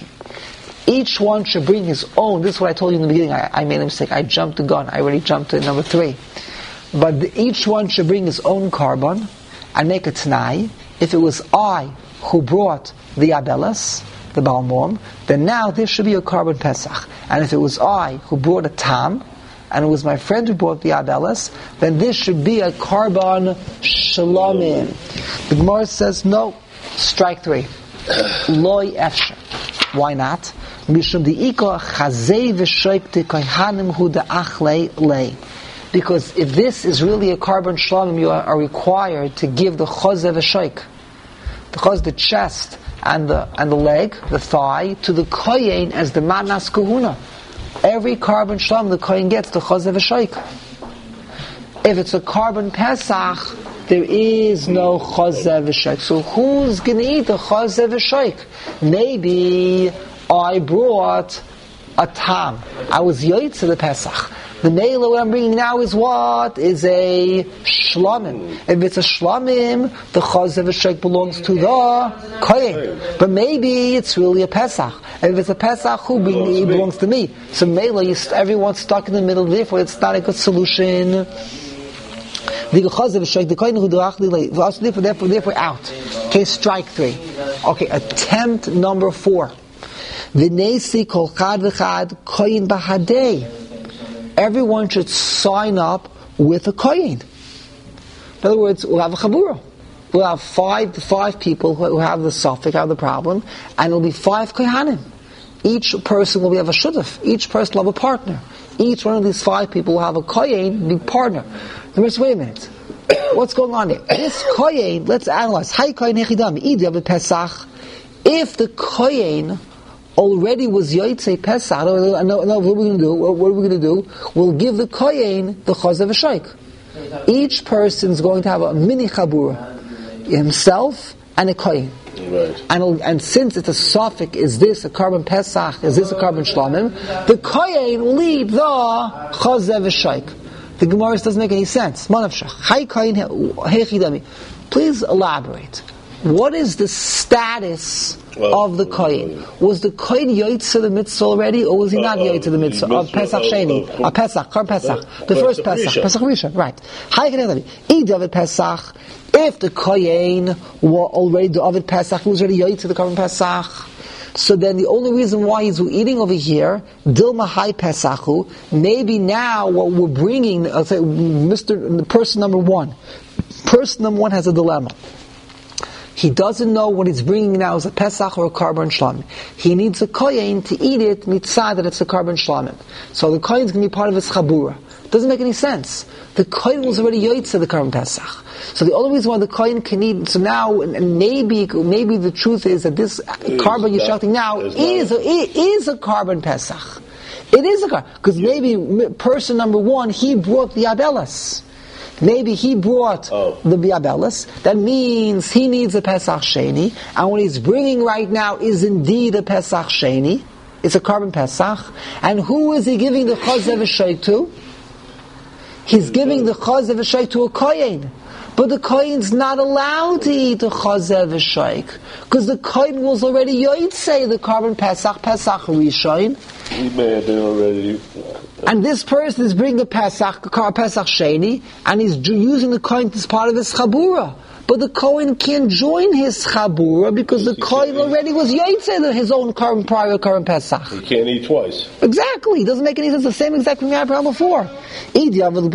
Speaker 1: Each one should bring his own. This is what I told you in the beginning. I, I made a mistake. I jumped the gun. I already jumped to number three. But the, each one should bring his own carbon and make a t'nai. If it was I who brought the abelas, the balmum, then now this should be a carbon pesach. And if it was I who brought a tam, and it was my friend who brought the abelas, then this should be a carbon shalomim. The Gemara says no. Strike three. Loi efshe. Why not? Mishum di'ika chazei v'shoik te'kohanim hu da'achlei lei. Because if this is really a carbon shalom, you are required to give the chazeh v'shoik, the chaz, the chest and the and the leg, the thigh, to the kohen as the manas kahuna. Every carbon shalom the kohen gets the chazeh v'shoik. If it's a carbon pesach, there is no chazeh v'shoik. So who's going to eat the chazeh v'shoik? Maybe I brought a tam. I was yoytz to the pesach. The meila what I'm bringing now is what? Is a shlomim. If it's a shlomim, the chazeh v'shoik belongs to the kohen. But maybe it's really a pesach. If it's a pesach, who it belongs to me. So meila, everyone's stuck in the middle. Therefore, it's not a good solution. Therefore, therefore, out. Okay, strike three. Okay, attempt number four. Everyone should sign up with a kohen. In other words, we'll have a chabura. We'll have five five people who have the suffix, have the problem, and it'll be five kohanim. Each person will have a shutaf. Each person will have a partner. Each one of these five people will have a kohen, be partner. Wait a minute. What's going on here? This kohen, let's analyze. Hi kohen hechidam, idyav pesach. If the kohen already was yoytzei pesach, no, no, no, what are we going to do? What are we going to do? We'll give the kohen the chazeh v'shoik. Each person is going to have a mini chabura, himself and a kohen.
Speaker 2: Right.
Speaker 1: And, and since it's a suffix, is this a carbon pesach? Is this a carbon shlomim? The kohen will lead the chazeh v'shoik. The Gemara doesn't make any sense. Please elaborate. What is the status well, of the kohen? Was the kohen yoytz to the mitzvah already, or was he not uh, yoytz to the mitzvah of Pesach Sheni, of Pesach, Kar Pesach, the first Pesach, Pesach Rishon, right? Pesach. If the kohen were already the Ovid Pesach, he was already yoytz to the Kar Pesach. So then the only reason why he's eating over here, Dilma Hai Pesachu, maybe now what we're bringing, I'll say, Mister person number one. Person number one has a dilemma. He doesn't know what he's bringing now is a Pesach or a Karban Shlamim. He needs a Kohen to eat it, mitzvah that it's a Karban Shlamim. So the Kohen is going to be part of his Chabura. Doesn't make any sense. The Kohen was already Yotzei the Karban Pesach. So the only reason why the Kohen can eat, so now, and maybe, maybe the truth is that this Karban you're shouting now is a, is a Karban Pesach. It is a Karban, because maybe person number one, he brought the Abelas. Maybe he brought oh. the Biabelis. That means he needs a Pesach Sheni. And what he's bringing right now is indeed a Pesach Sheni. It's a Karban Pesach. And who is he giving the Chazev V'Shaik to? He's giving the Chazev V'Shaik to a Kohen. But the Kohen's not allowed to eat the Chazev V'Shaik. Because the Kohen was already Yotzei the Karban Pesach, Pesach Rishon.
Speaker 2: He may have been already...
Speaker 1: And this person is bringing a Pesach, a Pesach Sheni, and he's using the Kohen as part of his Chabura. But the Kohen can't join his Chabura because the Kohen already was Yotzei his own current, prior current Pesach.
Speaker 2: He can't eat twice.
Speaker 1: Exactly. It doesn't make any sense. The same exact thing we had before. Therefore, you're giving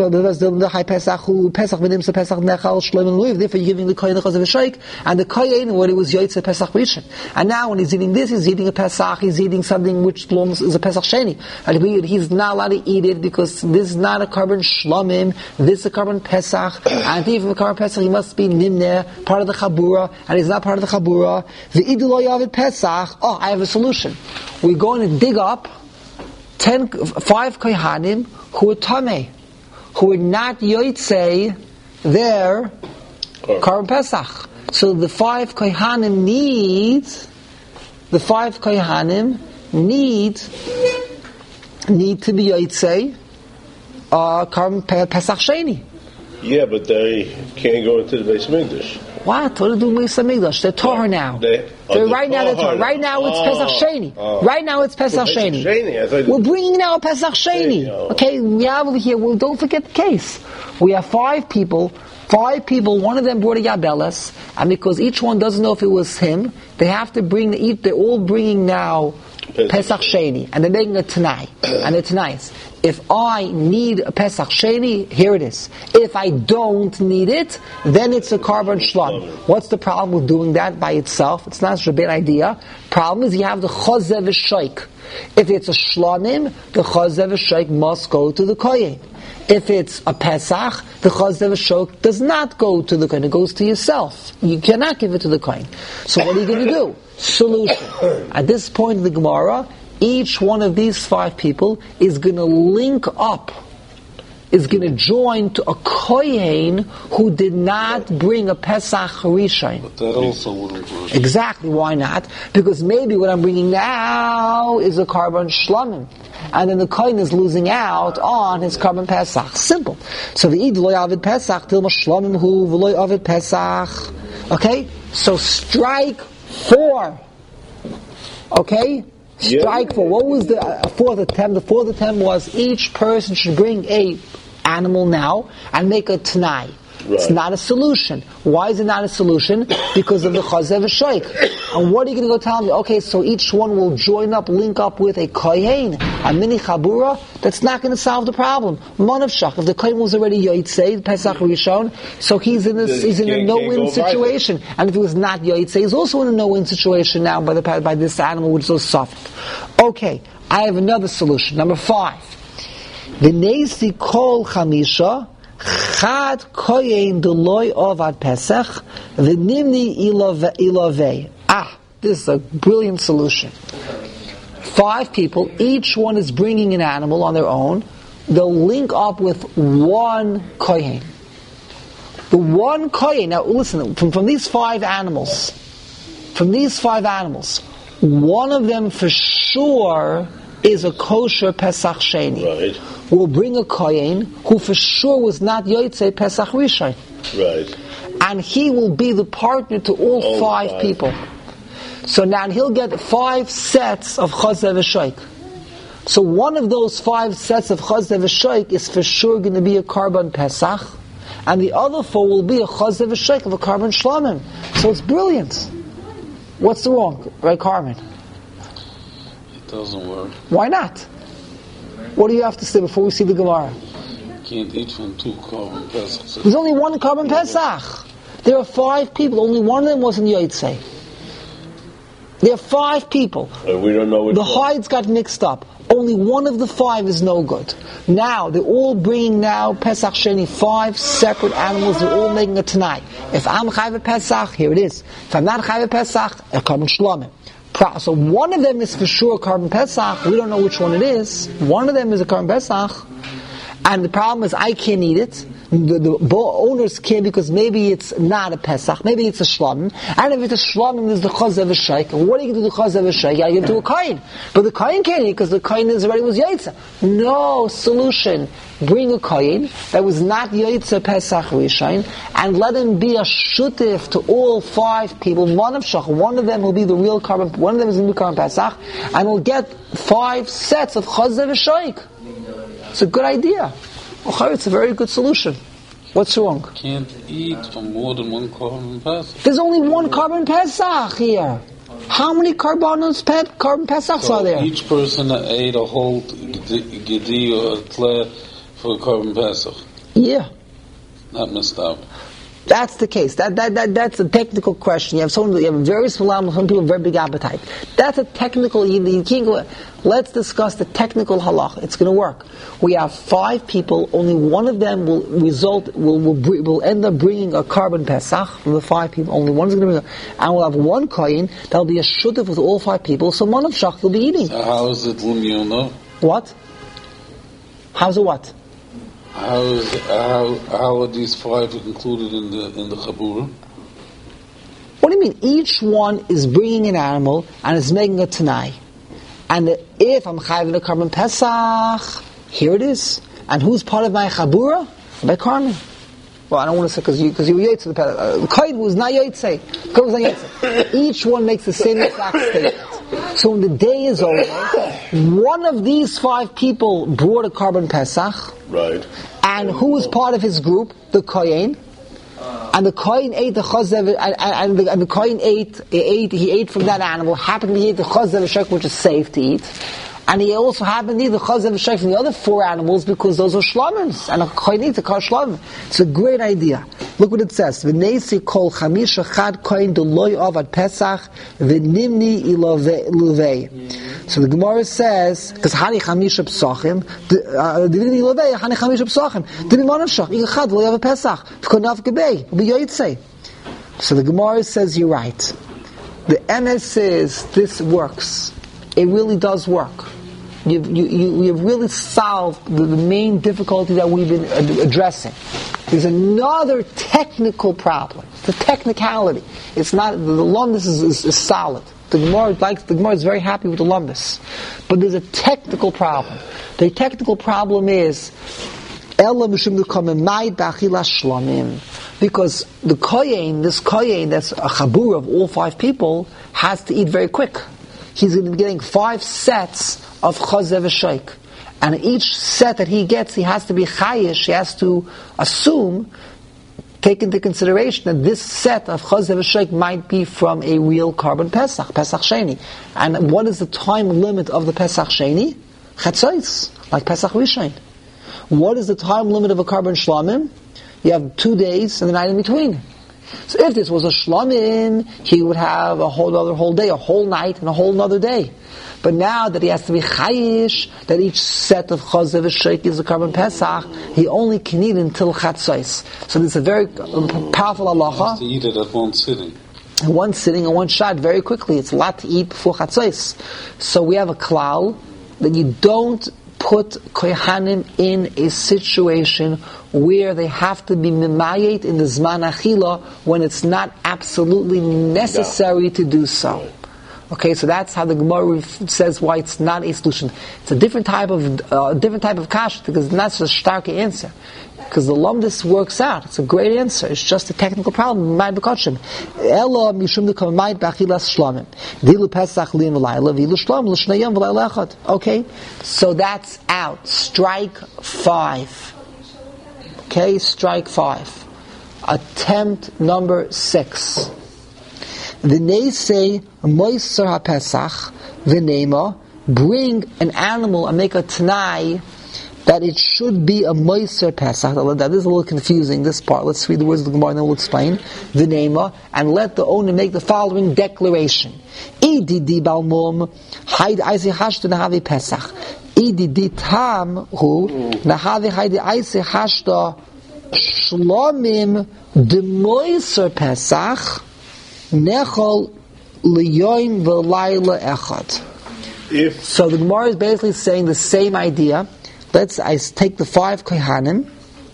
Speaker 1: the Kohen the Chazav V'Shaik, and the Kohen, when it was Yotzei Pesach Rishon. And now when he's eating this, he's eating a Pesach, he's eating something which belongs is a Pesach Sheni. And he's not allowed to eat it because this is not a Karban Shlomim, this is a Karban Pesach, and even a Karban Pesach, he must be Nimne, part of the Chabura, and he's not part of the Chabura. The Idu Yavid Pesach. Oh, I have a solution. We're going to dig up ten, five Kohanim who are Tameh, who are not Yotzei their Karban Pesach. So the five Kohanim need, the five Kohanim need, need to be Yotzei uh, Karban Pesach Sheni.
Speaker 2: Yeah, but they can't go into the Beis Mikdash.
Speaker 1: What? What do they do with Beis Mikdash? They're Torah now. They, they're right now. They're Torah. Right now it's oh, Pesach Sheni. Oh. Right now it's Pesach well, Sheni. Sheni. We're bringing now a Pesach Sheni. Oh. Okay, we have over here. Well, don't forget the case. We have five people. Five people. One of them brought a Yabeles, and because each one doesn't know if it was him, they have to bring the eat. They're all bringing now Pesach, Pesach Sheni, and they're making a Tanai, and it's nice. If I need a Pesach Sheni, here it is. If I don't need it, then it's a Karban Shlam. What's the problem with doing that by itself? It's not such a bad idea. Problem is you have the Chazev V'Shaik. If it's a Shlamim, the Chazev V'Shaik must go to the Kohen. If it's a Pesach, the Chazev V'Shaik does not go to the Kohen. It goes to yourself. You cannot give it to the Kohen. So what are you going to do? Solution. At this point in the Gemara, each one of these five people is going to link up, is going to join to a Kohen who did not bring a Pesach Rishon.
Speaker 2: But that also wouldn't work.
Speaker 1: Exactly, why not? Because maybe what I'm bringing now is a Karban Shlamim. And then the Kohen is losing out on his Karban Pesach. Simple. So the Id loy avid Pesach, Tilma Shlamim hu v'loy avid Pesach. Okay? So strike four. Okay? Strike yeah. four. What was the uh, fourth attempt? The fourth attempt was each person should bring a animal now and make a Tanai. Right. It's not a solution. Why is it not a solution? Because of the Chazev V'Shaik. And what are you going to go tell me? Okay, so each one will join up, link up with a Kohen, a mini Chabura. That's not going to solve the problem. Manav Shach. If the Kohen was already Yotzei, Pesach Rishon, so he's in a, he's in a no-win situation. Right. And if he was not Yotzei, he's also in a no-win situation now by the by this animal which is so soft. Okay, I have another solution. Number five. The Nesi Kol Chamisha Chad Koyen Deloy Ovad Pesach the Nimni Ilavei. Ah, this is a brilliant solution. Five people, each one is bringing an animal on their own. They'll link up with one Kohen. The one Kohen, now listen, from, from these five animals, from these five animals, one of them for sure is a kosher Pesach Sheni.
Speaker 2: Right.
Speaker 1: We'll bring a Kohen who for sure was not Yotzei Pesach Rishon.
Speaker 2: Right.
Speaker 1: And he will be the partner to all, all five, five people. So now he'll get five sets of Chazev V'Shaik. So one of those five sets of Chazev V'Shaik is for sure going to be a Karban Pesach, and the other four will be a Chazev V'Shaik of a Karban Shlamim. So it's brilliant. What's the wrong, right, Carmen?
Speaker 3: Doesn't work.
Speaker 1: Why not? What do you have to say before we see the Gemara?
Speaker 3: You can't eat from two Karban Pesach.
Speaker 1: There's only one Karban Pesach. There are five people. Only one of them wasn't Yotzei. There are five people.
Speaker 2: And we don't know which
Speaker 1: The
Speaker 2: one.
Speaker 1: hides got mixed up. Only one of the five is no good. Now, they're all bringing now Pesach Sheni, five separate animals, they're all making a Tanai. If I'm Chayv Pesach, here it is. If I'm not Chayv Pesach, a Karban Shlomim. So one of them is for sure a Karban Pesach, we don't know which one it is. One of them is a Karban Pesach, and the problem is I can't eat it. The, the owners can, because maybe it's not a Pesach, maybe it's a Shlomim, and if it's a Shlomim, there's the Chazav Shaykh. What are you going to do the Chazav Shaykh? You give it to a Kohen. But the Kohen can't eat because the Kohen is already was Yaitza. No solution. Bring a Kohen that was not Yaitza Pesach Rishon, and let him be a Shutif to all five people. One of Shach, one of them will be the real Karban, one of them is going to be Karban Pesach, and we'll get five sets of Chazav Shaykh. It's a good idea. It's a very good solution. What's wrong?
Speaker 3: Can't eat from more than one Karban Pesach.
Speaker 1: There's only one Karban Pesach here. How many Karbanos pet Karban Pesachs
Speaker 3: So
Speaker 1: are there?
Speaker 3: each person ate a whole gedi or a tle for Karban Pesach.
Speaker 1: Yeah,
Speaker 3: Not messed up.
Speaker 1: that's the case. That that that that's a technical question. You have someone, you have very small, some people have very big appetite. That's a technical. You, you can't go. Let's discuss the technical halach. It's going to work. We have five people. Only one of them will result will will, will end up bringing a Karban Pesach from the five people. Only one is going to bring, a, and we'll have one kohen that'll be a shutuf with all five people. So one of shach will be eating.
Speaker 3: So how is it Lumyona?
Speaker 1: What? How's it what?
Speaker 3: How is how how are these five included in the in the Chabura?
Speaker 1: What do you mean? Each one is bringing an animal and is making a Tanai. And if I'm chayv a Karban Pesach, here it is. And who's part of my Chabura? By Carmen. Well, I don't want to say because you because you were Yaitse. The uh, the Kaid was not Yaitse. The Kaid was not Yaitse. Each one makes the same exact statement. So when the day is over, one of these five people brought a Karban Pesach.
Speaker 2: Right.
Speaker 1: And who was part of his group? The Kohen. And the Kohen ate the chazav, and, and, the, and the Kohen ate, he ate, he ate from that animal. Happened he ate the chazav shek, which is safe to eat. And he also happened to eat the chazav shek from the other four animals because those are shlomims. And a Kohen eats a kar shlomim. It's a great idea. Look what it says. V'neisi kol chamisha chad Kohen deloy avad pesach v'nimni ilovei. So the Gemara says, because hani chamisha psachim, v'nimni ilovei hani chamisha psachim. Dimi manav shach ichad lo yav pesach v'konav gebei v'yoytzei. So the Gemara says you're right. The M S says this works. It really does work. You've, you, you, we have really solved the, the main difficulty that we've been ad- addressing. There's another technical problem. The technicality. It's not, the, the lumbus is, is, is solid. The Gemara likes, the Gemara is very happy with the lumbus. But there's a technical problem. The technical problem is, because the kohen, this kohen that's a chabur of all five people, has to eat very quick. He's going to be getting five sets of chazav shaykh. And each set that he gets, he has to be chayish, he has to assume, take into consideration that this set of chazav shaykh might be from a real Karban Pesach, Pesach Sheni. And what is the time limit of the Pesach Sheni? Chatzos, like Pesach Rishon. What is the time limit of a Karban Shlomim? You have two days and the night in between. So if this was a Shlomim, he would have a whole other whole day, a whole night, and a whole other day. But now that he has to be chayish, that each set of chazav shaykh is a Karban Pesach, he only can eat until chatzos. So this is a very powerful halacha.
Speaker 3: He has to eat it at one sitting.
Speaker 1: In one sitting, in one shot, very quickly. It's a lot to eat before chatzos. So we have a klal that you don't put kohanim in a situation where they have to be mimayet in the zman achila when it's not absolutely necessary to do so. Okay, so that's how the Gemara says why it's not a solution. It's a different type of uh, different type of kasha because it's not such a stark answer. Because the lumdis works out. It's a great answer. It's just a technical problem. Ella mishum dekamait b'achilas shlomim. Dilu pesach lin v'layla v'ilu shlom l'shnayim v'layla echad. Okay, so that's out. Strike five. Okay, strike five. Attempt number six. V'neisei moiser ha'pesach v'neima, bring an animal and make a t'nai that it should be a Moiser Pesach. That is a little confusing, this part. Let's read the words of the Gemara and then we'll explain. The Nema, and let the owner make the following declaration. Ididi balmum, haid aisi hashta nahavi Pesach. Ididi tam hu, nahavi haid aisi hashta shlomim de Moiser Pesach, nechol liyoim v'layla echad.
Speaker 2: If
Speaker 1: So the Gemara is basically saying the same idea. Let's I take the five kohanim.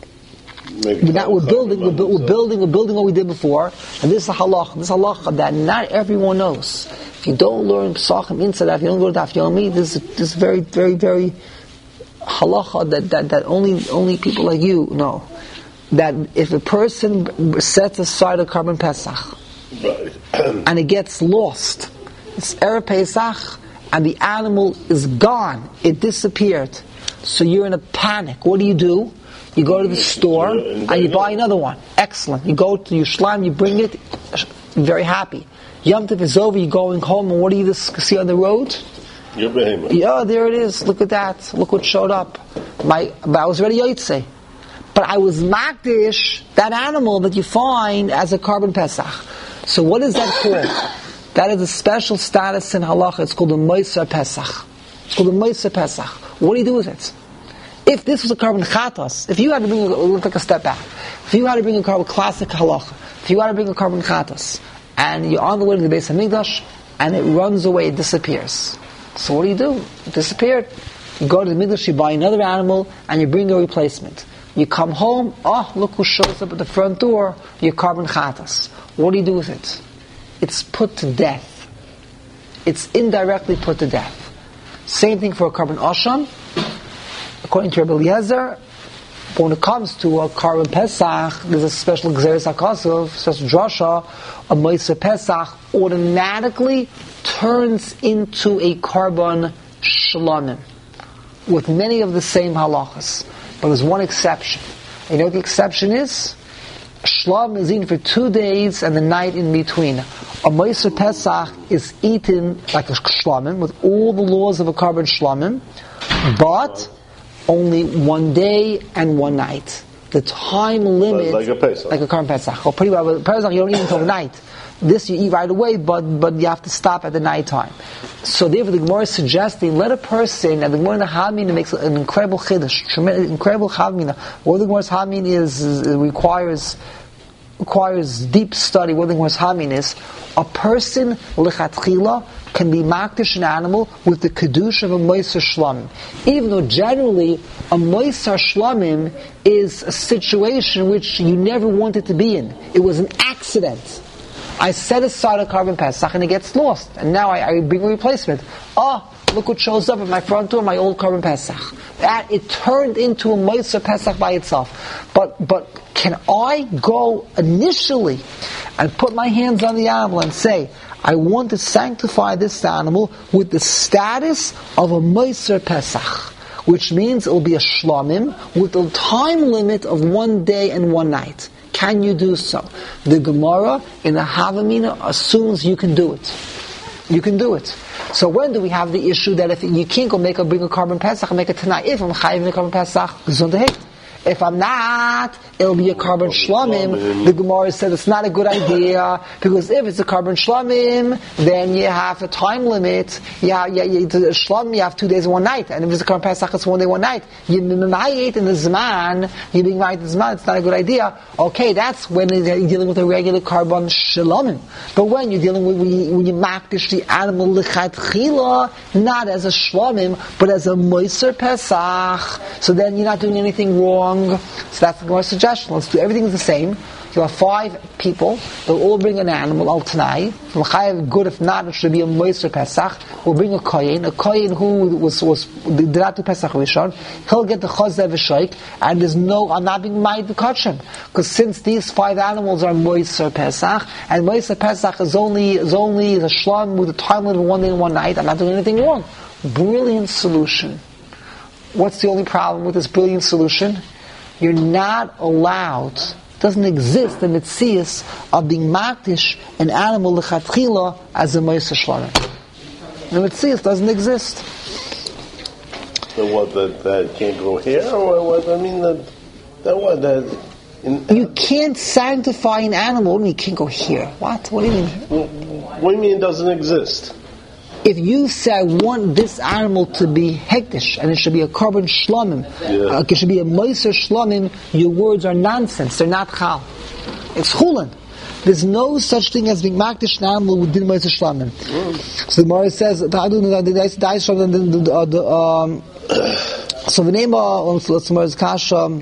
Speaker 1: We're, not, we're building, we're, bu- we're building, we're building what we did before, and this is a halach. This is a halach that not everyone knows. If you don't learn Pesachim inside that, if you don't learn Daf Yomi, this is this is very, very, very halacha that, that that only only people like you know. That if a person sets aside a carbon Pesach and it gets lost, it's Erev Pesach, and the animal is gone, it disappeared. So you're in a panic. What do you do? You go to the store and you buy another one. Excellent. You go to your shlam, you bring it, very happy. Yom Tov is over, you're going home, and what do you see on the road?
Speaker 2: Your behemoth.
Speaker 1: Yeah, there it is. Look at that. Look what showed up. My, but I was ready Yotzei. But I was makdish, that animal that you find as a carbon Pesach. So what is that called? That is a special status in halacha. It's called a Moiser Pesach. It's called a Moiser Pesach. What do you do with it? If this was a carbon chatas, if you had to bring a, let's take a step back. If you had to bring a carbon classic halacha, if you had to bring a carbon chatas, and you're on the way to the Beis Hamikdash, and it runs away, it disappears. So what do you do? It disappeared. You go to the Mikdash, you buy another animal, and you bring a replacement. You come home, oh, look who shows up at the front door, your carbon chatas. What do you do with it? It's put to death. It's indirectly put to death. Same thing for a carbon asham. According to Rabbi Eliezer, but when it comes to a carbon Pesach, there's a special Gzeres HaKosov, such as drasha, a Moiser Pesach automatically turns into a carbon shlamim, with many of the same halachas. But there's one exception. You know what the exception is? Shlam is eaten for two days and the night in between. A Moiser Pesach is eaten like a shlamim, with all the laws of a carbon shlamim, but only one day and one night. The time limit,
Speaker 2: like a Pesach,
Speaker 1: like a carbon Pesach. Well, pretty well, Pesach you don't eat until night. This you eat right away, but but you have to stop at the night time. So therefore, the Gemara is suggesting let a person, and the Gemara in the Hamina makes an incredible chiddush, tremendous, incredible Hamina. What the Gemara's Hamina is, is it requires requires deep study. What the Gemara's Hamina is, a person lechatchila can be makdish an animal with the kedusha of a moiser shlamim. Even though generally a moiser shlamim is a situation which you never wanted to be in. It was an accident. I set aside a carbon Pesach and it gets lost. And now I, I bring a replacement. Oh, look what shows up at my front door, my old carbon Pesach. That, it turned into a Moiser Pesach by itself. But, but can I go initially and put my hands on the animal and say, I want to sanctify this animal with the status of a Moiser Pesach, which means it will be a shlamim with a time limit of one day and one night. Can you do so? The Gemara in the Havamina assumes you can do it. You can do it. So when do we have the issue that if you can't go make a bring a carbon Pesach and make it tonight? If I'm chayiv in a carbon Pesach, it's on the hate. If I'm not, it'll be a carbon shlamim. The Gemara said it's not a good idea, because if it's a carbon shlamim, then you have a time limit. Yeah, yeah, yeah. The shlamim you have two days and one night, and if it's a carbon Pesach, it's one day, one night. You mimayit in the zman, you being right in the zman, it's not a good idea. Okay, that's when you're dealing with a regular carbon shlamim. But when you're dealing with, when you, when you makdish the animal lechatchila, not as a shlamim, but as a moiser Pesach, so then you're not doing anything wrong. So that's the Gemara's suggestion. Let's do everything the same. You have five people. They'll all bring an animal al tanai. From chayav, good if not, it should be a moiser Pesach. We'll bring a kohen. A kohen who was was did not do Pesach Rishon. He'll get the chazeh v'shoik, and there's no. I'm not being made to catch him, because since these five animals are moiser Pesach, and moiser Pesach is only is only the shlam with a time limit of one day and one night. I'm not doing anything wrong. Brilliant solution. What's the only problem with this brilliant solution? You're not allowed, doesn't exist the mitzias of being makdish an animal lechatchila as a moiser shlamim. The mitzias doesn't exist.
Speaker 2: That what that, that can't grow hair, or what? I mean that that what that. In,
Speaker 1: you can't sanctify an animal and you can't go here. What? What do you mean?
Speaker 2: What do you mean it doesn't exist?
Speaker 1: If you say I want this animal to be hektish and it should be a carbon shlomim,
Speaker 2: yeah.
Speaker 1: uh, it should be a moiser shlomim, your words are nonsense. They're not chal. It's chulin. There's no such thing as being makdish an animal with din moiser shlomim. Mm. So the Gemara says, so the name of the Gemara's kasha.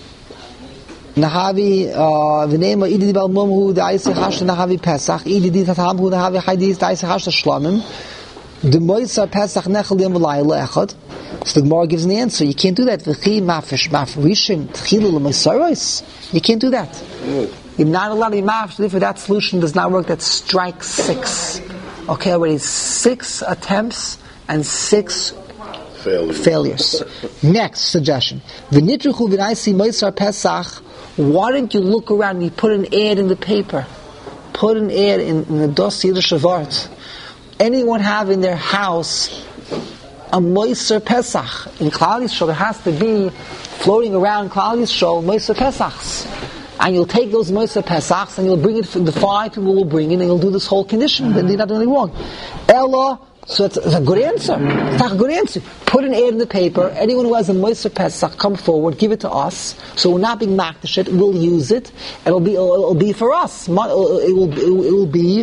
Speaker 1: Nahavi v'neima idi dibal mumhu da'isei hashta nahavi pesach idi di tatamhu nahavi haydis da'isei hashta shlamim the moisa pesach nechel yom v'layla echad. So the Gemara gives an answer. You can't do that. V'chi mafish mafrishim tchilu l'moisaros. You can't do that. You're not allowed to be mafish. Therefore, that solution does not work. That's strike six. Okay, already six attempts and six
Speaker 2: failures.
Speaker 1: failures. Next suggestion. V'nitruchu v'naisi moisar pesach. Why don't you look around and you put an ad in the paper? Put an ad in, in the Das Yiddish Vart. Anyone have in their house a Moiser Pesach? In Klal Yisrael, there has to be floating around Klal Yisrael Moiser Pesachs. And you'll take those Moiser Pesachs and you'll bring it, the five people will bring it and you'll do this whole condition. Then they're not doing anything wrong. Ella, so it's, it's a good answer. It's not a good answer. Put an ad in the paper. Anyone who has a Moiser Pesach, come forward, give it to us. So we're not being makdish it. We'll use it. It'll be it'll, it'll be for us. It will it will, it will be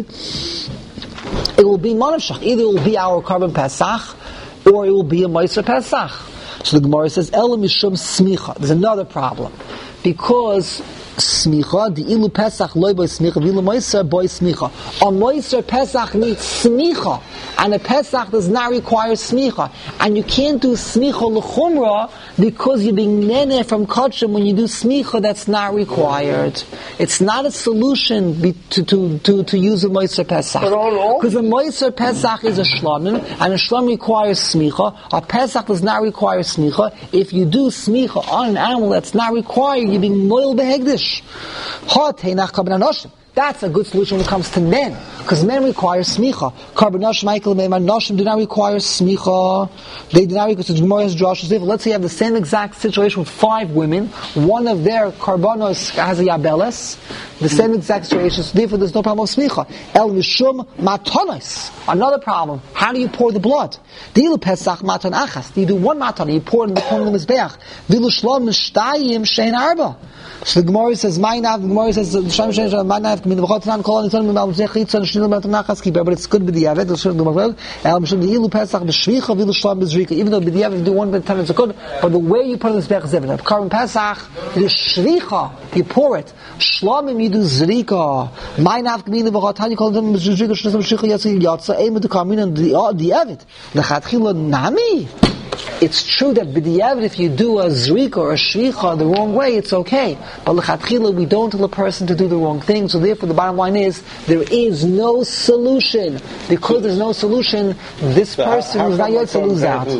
Speaker 1: it will be monashach. Either it will be our carbon Pesach, or it will be a Moiser Pesach. So the Gemara says Ela mishum smicha. There's another problem because smicha, the ilu Pesach loy boy smicha, vilu Moiser boy smicha. A Moiser Pesach needs smicha, and a Pesach does not require smicha. And you can't do smicha l'chumra because you're being nene from kachim. When you do smicha, that's not required. It's not a solution be, to, to, to, to use a Moiser Pesach. Because a Moiser Pesach is a shlamim, and a shlam requires smicha. A Pesach does not require smicha. If you do smicha on an animal that's not required, you're being moil behegdish. That's a good solution when it comes to men, because men require smicha. Karbanashim, Michael, Nashim do not require smicha. They do not require. So Gemara's Josh. Let's say you have the same exact situation with five women. One of their karbanos has a yabeles. The same exact situation. So therefore, there's no problem with smicha. El mishum matanos. Another problem. How do you pour the blood? Dilu pesach matan achas. You do one matan. You pour it in the corner of the mizbeach. Dilu shlom mishtayim shein arba. So the Gemara says, "My nav." The Gemara says, "Sham shein shein my nav." Min v'chot nan kol nitzon min malzech yitzon shnil matan achas kiber. But it's good b'diavad. The shul the El mishum dilu pesach b'shvicha vilu shlom b'zrika. Even though b'diavad you do one at a time, it's good. But the way you put it in the mizbeach is different. Carbon pesach, the shvicha, you pour it. Shlomim you do zrika. My nav min v'chot nan kol nitzon b'zrika shnil b'shvicha yatsa yatsa. Aim to come in and the diavad. Lechatchila nami. It's true that b'diavad, if you do a zrika or a shvicha the wrong way, it's okay. But l'chatchila, we don't tell a person to do the wrong thing. So therefore, the bottom line is there is no solution. Because there's no solution, this person is not yet to lose out.